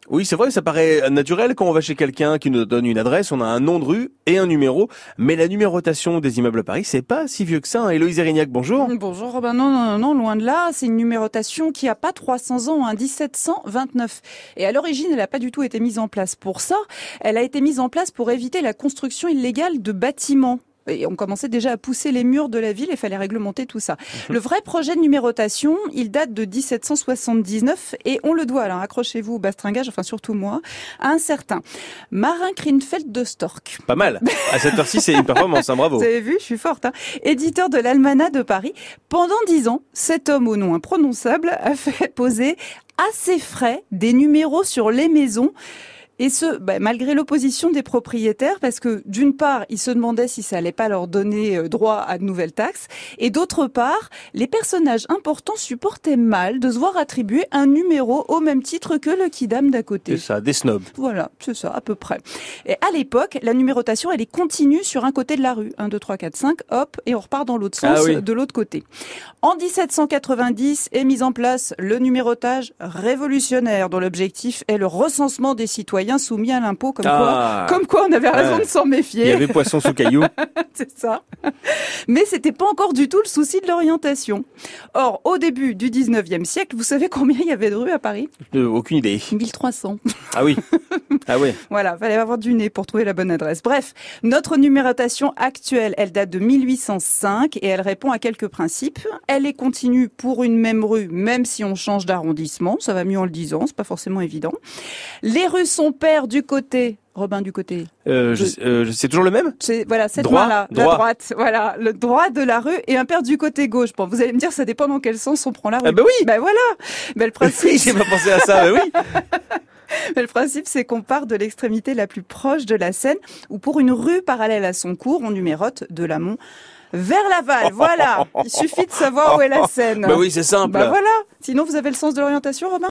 Oui, c'est vrai, ça paraît naturel quand on va chez quelqu'un qui nous donne une adresse, on a un nom de rue et un numéro, mais la numérotation des immeubles à Paris, c'est pas si vieux que ça. Héloïse Erignac, bonjour. Bonjour Robin, non, loin de là, c'est une numérotation qui a pas 300 ans, 1729. Et à l'origine, elle n'a pas du tout été mise en place pour ça, elle a été mise en place pour éviter la construction illégale de bâtiments. Et on commençait déjà à pousser les murs de la ville et il fallait réglementer tout ça. Le vrai projet de numérotation, il date de 1779 et on le doit, alors accrochez-vous au bastringage, enfin surtout moi, à un certain Marin Krinfeld de Storck. Pas mal. À cette heure-ci, c'est une performance, hein, bravo. Vous avez vu, je suis forte. Éditeur de l'Almanach de Paris. Pendant 10 ans, cet homme au nom imprononçable a fait poser à ses frais des numéros sur les maisons. Et ce, malgré l'opposition des propriétaires, parce que d'une part, ils se demandaient si ça allait pas leur donner droit à de nouvelles taxes, et d'autre part, les personnages importants supportaient mal de se voir attribuer un numéro au même titre que le kidam d'à côté. C'est ça, des snobs. Voilà, c'est ça, à peu près. Et à l'époque, la numérotation, elle est continue sur un côté de la rue. 1, 2, 3, 4, 5, hop, et on repart dans l'autre sens, de l'autre côté. En 1790 est mis en place le numérotage révolutionnaire, dont l'objectif est le recensement des citoyens soumis à l'impôt, comme quoi on avait raison de s'en méfier. Il y avait poisson sous caillou. C'est ça. Mais c'était pas encore du tout le souci de l'orientation. Or, au début du 19e siècle, vous savez combien il y avait de rues à Paris? Aucune idée. 1300. Ah oui. Ah oui. Voilà, fallait avoir du nez pour trouver la bonne adresse. Bref, notre numérotation actuelle, elle date de 1805 et elle répond à quelques principes. Elle est continue pour une même rue, même si on change d'arrondissement. Ça va mieux en le disant, c'est pas forcément évident. Les rues sont paires du côté... Robin, du côté. C'est toujours le même? C'est, voilà, cette droit, main-là, la droite. Voilà, le droit de la rue et un paire du côté gauche. Bon, vous allez me dire, ça dépend dans quel sens on prend la rue. Ah bah oui! Ben voilà! Ben le principe. Oui, j'ai pas pensé à ça, oui! Mais le principe, c'est qu'on part de l'extrémité la plus proche de la Seine, ou pour une rue parallèle à son cours, on numérote de l'amont vers l'aval. Voilà. Il suffit de savoir où est la Seine. Bah oui, c'est simple. Bah voilà. Sinon, vous avez le sens de l'orientation, Robin?